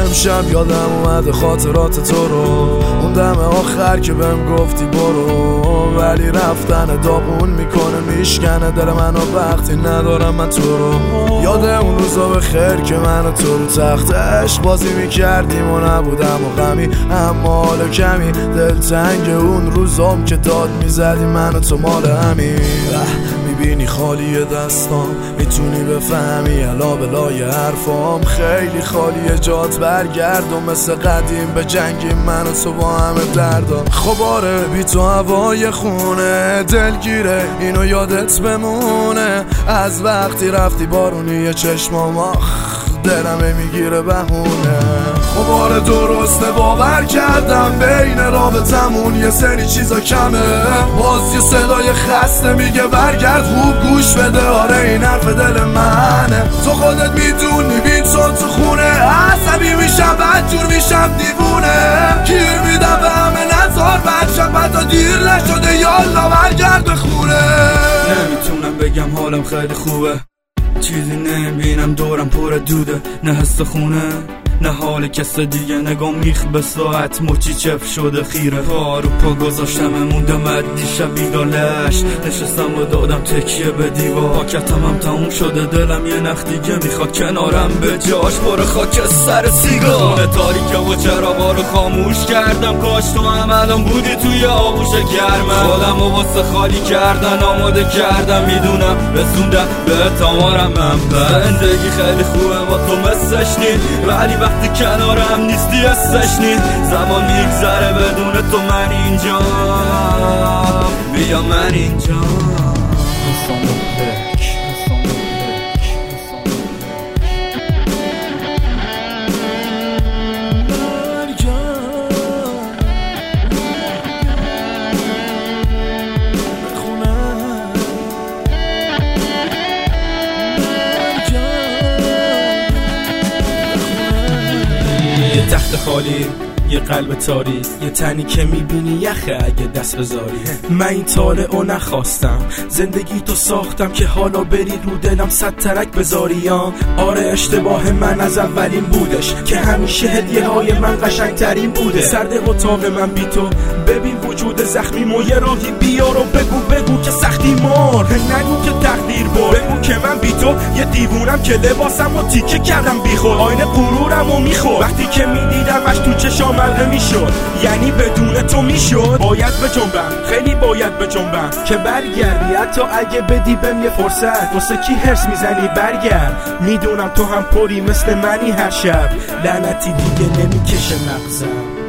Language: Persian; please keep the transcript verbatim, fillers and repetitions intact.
امشب یادم اومده خاطرات تو رو، اون دم آخر که بهم گفتی برو، ولی رفتن داغون میکنه میشکنه دل منو وقتی ندارم من تو رو. یاد اون روزا به خیر که من و تو رو تخت عشق بازی میکردیم و نبودم و غمی، اما حالا کمی دلتنگ اون روزام که داد میزدیم من و تو مال همین. میبینی خالی دستام میتونی بفهمی علا بلای حرفام، خیلی خالیه جات برگرد و مثل قدیم به جنگیم من و تو با همه دردام. خب آره بی تو هوای خونه دلگیره اینو یادت بمونه، از وقتی رفتی بارونی چشمام آخ دلمه میگیره بهونه. خب آره درسته باور کردم بین رابطمون یه سری چیزا کمه، باز یه صدای خسته میگه برگرد خوب گوش بده، آره این حرف دل منه. تو خودت میدونی بین چون تو خونه عصبی میشم بدجور میشم دیوونه، گیر میدم به همه نظار بچم حتی دیر نشده یالا برگرد به خونه. نمیتونم بگم حالم خیلی خوبه، چیزی نمیبینم دورم پر دوده، نه حس خونه نه حال کس دیگه، نگاه میخ به ساعت مچی چپ شده خیره، پا رو پا گذاشتم موندم دیشب بیدالش نشستم و دادم تکیه به دیوار، پاکتم هم تموم شده دلم یه نخ دیگه میخواد کنارم به جاش پر خاک سر سیگار. خونه تاریکه و چراغا رو خاموش کردم، کاش تو هم الان بودی توی آغوش گرمم، خودم و واسه خالی کردن آماده کردم، میدونم رسوندم به تمارم من زندگی خیلی خوبه با تو مسش نید، ولی وقتی کنارم نیستی حسش نید، زمان میگذره بدون تو من اینجا، بیا من اینجا. تخت خالی یه قلب تاریک، یه تنی که میبینی یخه اگه دست بذاری. من این طالعو نخواستم، زندگی تو ساختم که حالا بری رو دلم صد ترک بذاری. آره اشتباه من از اولین بودش که همیشه هدیه های من قشنگ ترین بوده. سرد اتاق من بی تو ببین وجود زخمی مو یه راهی بیار و بگو بگو که سختی مار، نگو که تقدیر بار، بگو که من بی تو یه دیوونم که لباسم و تیکه کردم بی خود، آینه غرورم و میخورد وقتی که میدیدمش تو چشام ملقه میشد، یعنی بدون تو میشد باید بجنبم، خیلی باید بجنبم که برگردی، حتی اگه بدی بهم یه فرصت، واسه کی هرس میزنی برگرد، میدونم تو هم پری مثل منی هر شب، لعنتی دیگه نمیکشه مغزم.